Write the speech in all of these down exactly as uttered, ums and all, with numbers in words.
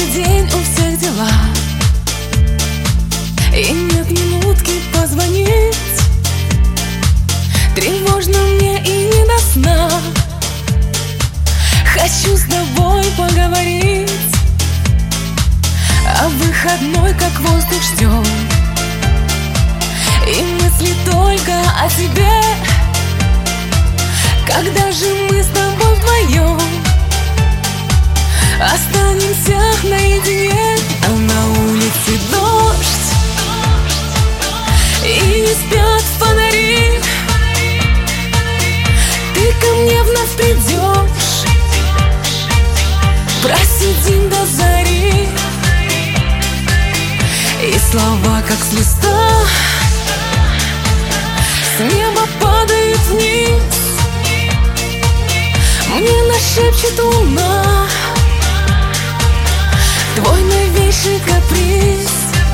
Каждый день у всех дела, и нет минутки позвонить. Тревожно мне и не до сна. Хочу с тобой поговорить, а выходной как воздух ждем, и мысли только о тебе. Когда же мы с тобой вдвоем останемся наедине? А на улице дождь, и не спят фонари. Ты ко мне вновь придешь, просидим до зари. И слова, как с листа, с неба падают вниз. Мне нашепчет луна твой новейший каприз.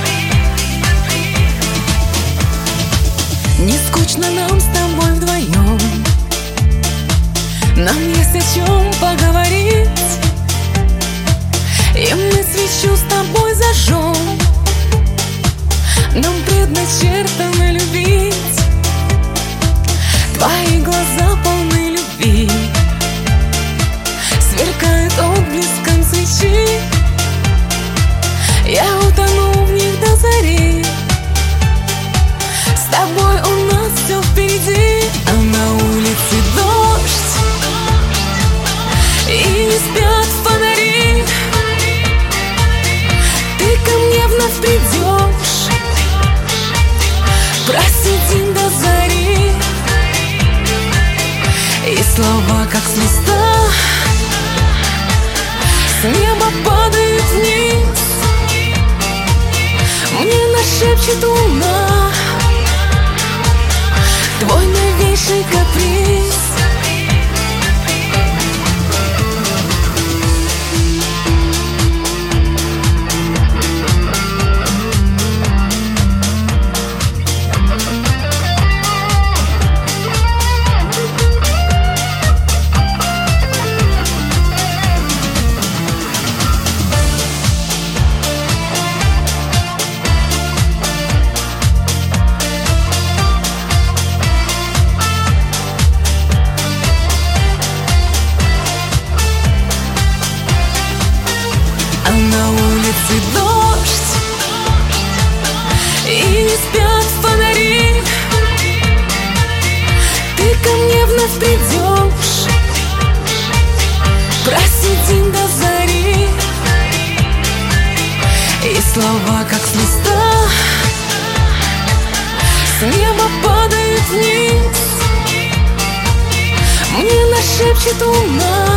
Не скучно нам с тобой вдвоем, нам есть о чем поговорить. И мы свечу с тобой зажжем, нам предначертано любить. Твои глаза полны любви, сверкают отблеском свечи. Я утону в них до зари. С тобой у нас все впереди. А на улице дождь, и не спят фонари. Ты ко мне вновь придешь, просидим до зари. И слова, как с листа, с неба падают вниз. Мне нашепчет луна твой новейший каприз. На улице дождь, и не спят фонари. Ты ко мне вновь придешь, просидим до зари. И слова, как с листа, с неба падают вниз. Мне нашепчет луна